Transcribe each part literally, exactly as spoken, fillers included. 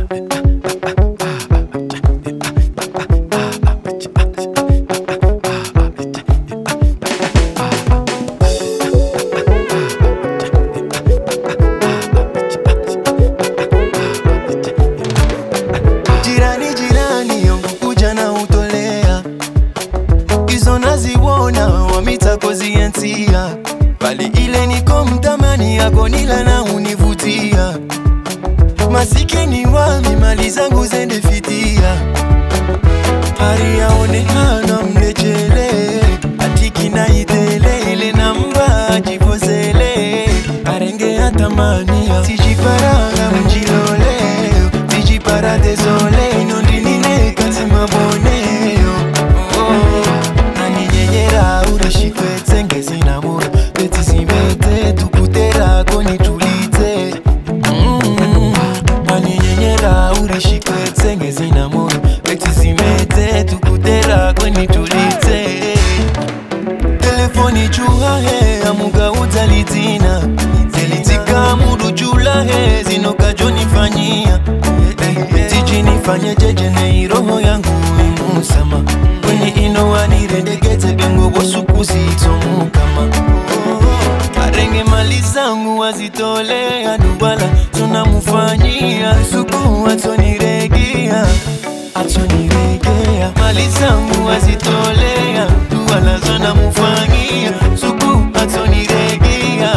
Jirani jirani yangu kuja na utolea, hizo naziwona wamita kozientia, bali ile niko mtamani yako nila na univutia. Masikini wami mali zangu zende fitia, hari yaonekana mlechele, atiki na itele ile namba ajivozele, arenge atamania tijiparanga mjilole, tijipara desole inondinine kazi maboneo. Oh, nani nyenyera urishikwe tsenge zinamura, beti zimbete tukutera koni tulite. Mm, nani nyenyera urishikwe tsenge zinamura, beti zimbete tukutera koni tulite. Telefoni chua he amuga utalitina, zelitika mudu chula he zinoka joni fanyia. Tiji nifanye jeje na iroho yangu imusama, kwenye ino wanirendegete bengo bosukusi itomu kama. Arenge mali zangu wazitole adubala, tunamufanyia suku atoniregia, atoniregea. Mali zangu wazitole adubala, tunamufanyia suku atoniregea.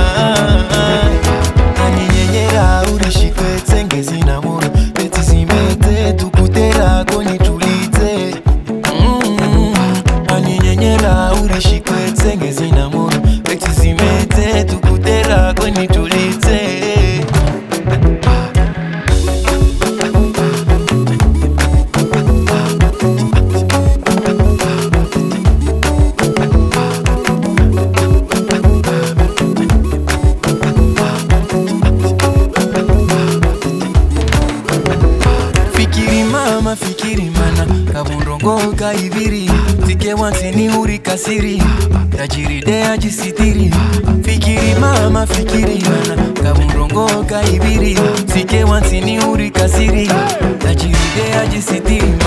Ani nyenyera urishikwe tsenge zinamura, beti zimbete tukutera koni tulite. Mm, ani nyenyera urishikwe tsenge zinamura, beti zimbete tukutera koni tulite. Fikiri mama fikiri mana, kaburongo kaibiri, tike wansini uri kasiri, tajiri de ajisitiri. Fikiri mama fikiri mana, kaburongo kaibiri, tike wansini uri kasiri, tajiri de ajisitiri.